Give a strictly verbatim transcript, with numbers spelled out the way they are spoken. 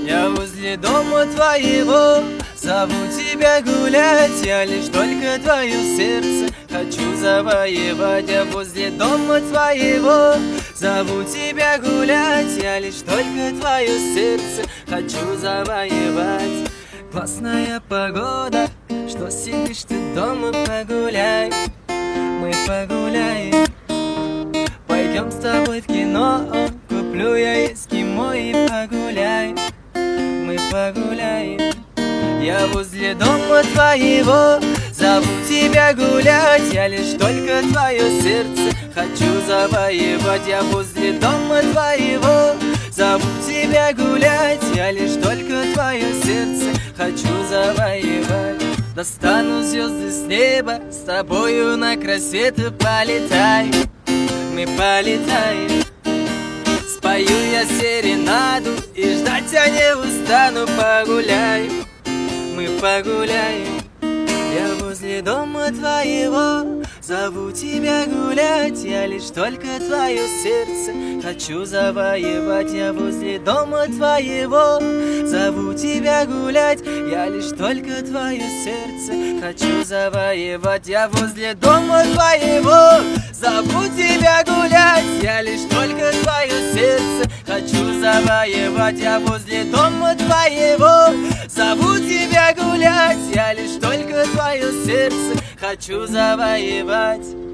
Я возле дома твоего, зову тебя гулять. Я лишь только твое сердце хочу завоевать. Я возле дома твоего, зову тебя гулять. Я лишь только твое сердце хочу завоевать. Классная погода, что сидишь ты дома, погуляй. Мы погуляем, пойдем с тобой в кино. Куплю я эскимо и погуляем. Мы погуляем. Я возле дома твоего, зову тебя гулять. Я лишь только твое сердце хочу завоевать. Я возле дома твоего, зову тебя гулять. Я лишь только твое сердце хочу завоевать. Достану звезды с неба, с тобою на край света полетай. Мы полетаем. Спою я серенаду и ждать я не устану. Погуляй, мы погуляем. Я возле дома твоего, зову тебя гулять. Я лишь только твое сердце хочу завоевать. Я возле дома твоего, зову тебя гулять. Я лишь только твое сердце хочу завоевать. Я возле дома твоего, зову тебя гулять. Я лишь только твое сердце хочу завоевать. Я возле дома твоего, зову тебя гулять. Я лишь только твое сердце хочу завоевать.